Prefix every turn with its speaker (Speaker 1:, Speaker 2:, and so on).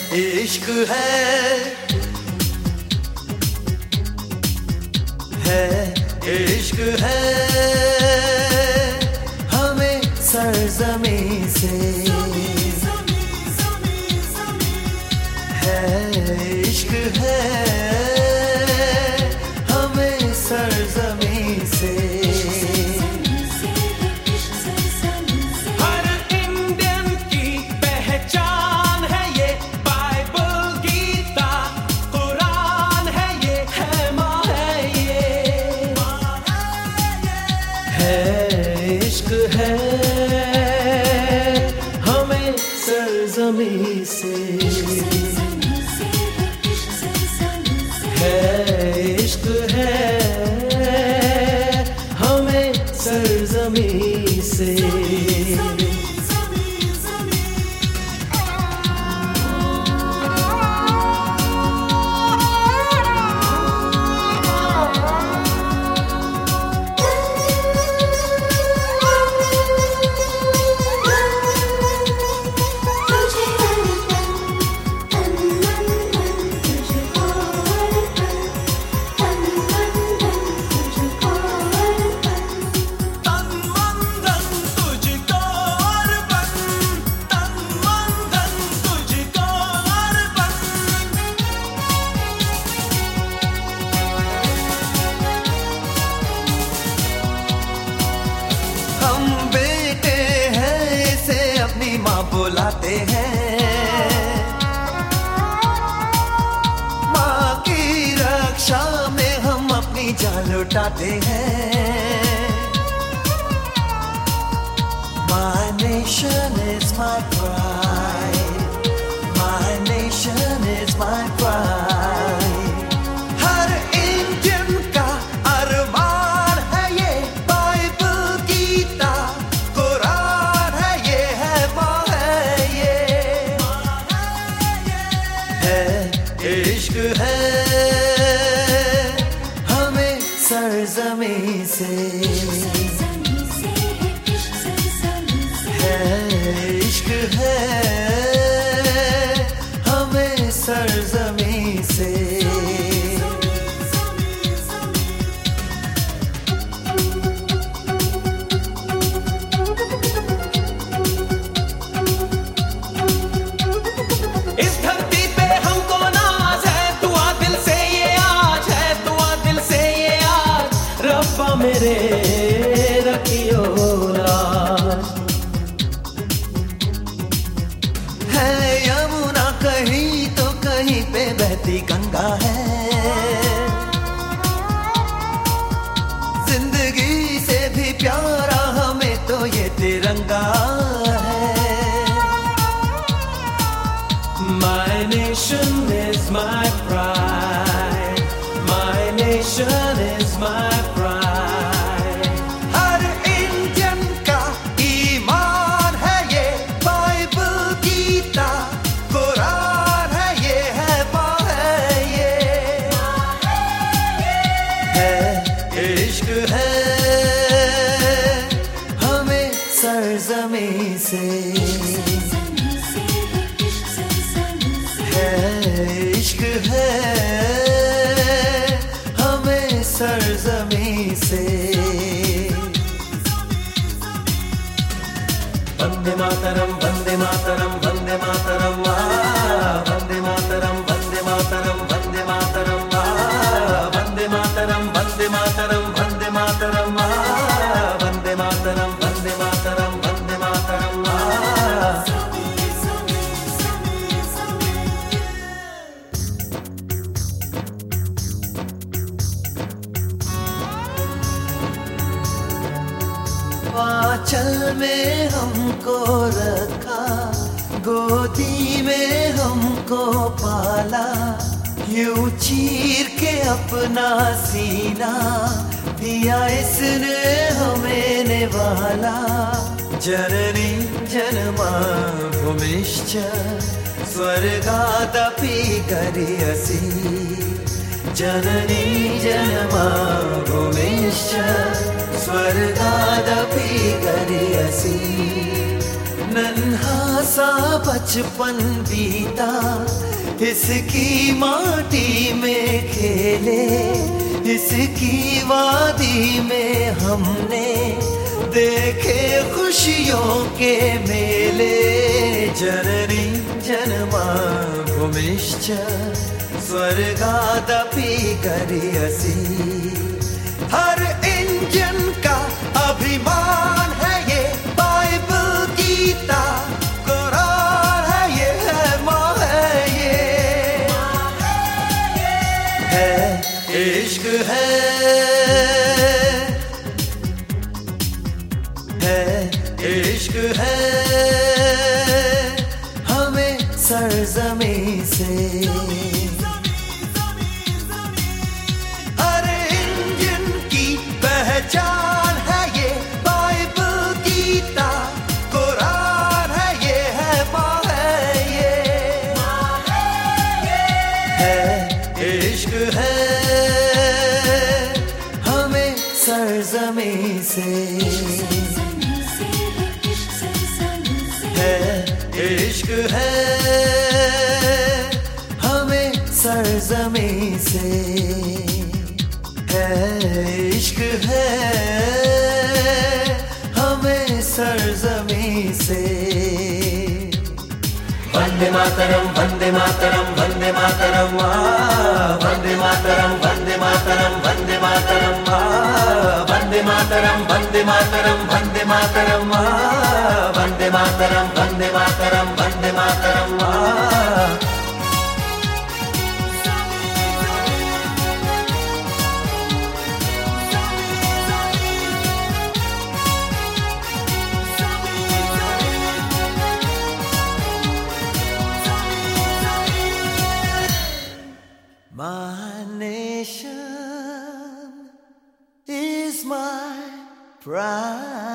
Speaker 1: इश्क है इश्क है हमें सरजमीं से है इश्क है हमें सरजमीं से इश्क है हमें सरजमीं से है इश्क है हमें सरजमीं से बुलाते हैं माँ की रक्षा में हम अपनी जान लुटाते हैं My nation is my pride My nation is my pride हर इंडियन का अरमान है ये बाइबल गीता कुरान है ये है इश्क है हमें सरजमीं से है इश्क है हमें सरजमीं से मेरे रखियो राज है यमुना कहीं तो कहीं पे बहती गंगा है जिंदगी से भी प्यारा हमें तो ये तिरंगा है My nation is my pride My nation is my pride इश्क है हमें सरजमीं से है इश्क है हमें सरजमीं से वंदे मातरम वंदे मातरम वंदे मातरम वंदे मातरम वंदे मातरम वंदे मातरम वंदे मातरम वंदे मातरम वंदे मातरम वंदे मातरम वंदे मातरम वंदे मातरम आंचल में हमको रखा गोदी में हमको पाला यूं चीर के अपना सीना दिया इसने हमें निवाला जननी जन्मा भूमिश्च स्वर्गादपि गरियसि जननी जन्मा भूमिश्च स्वर्गादपि गरियसि नन्हा सा बचपन बीता, इसकी माटी में खेले, इसकी वादी में हमने देखे खुशियों के मेले। जननी जन्माभूमिश्च स्वर्गादपि गरीयसी, हर इंजन का अभिमान है ये बाइबल गीता कुरान है ये, है माँ है ये, है इश्क है इश्क है हमें सरजमी से। हर इंजन की पहचान है ये बाइबल गीता कुरान है ये, है माँ है ये, है इश्क है हमें सरजमी से। इश्क है हमें सरजमी से, है इश्क है हमें सरजमी से। Vande Mataram Vande Mataram Vande Mataram, Vande Mataram Vande Mataram Vande Mataram, Vande Mataram Vande Mataram Vande Mataram, Vande Mataram Vande Mataram Vande Mataram. My nation is my pride.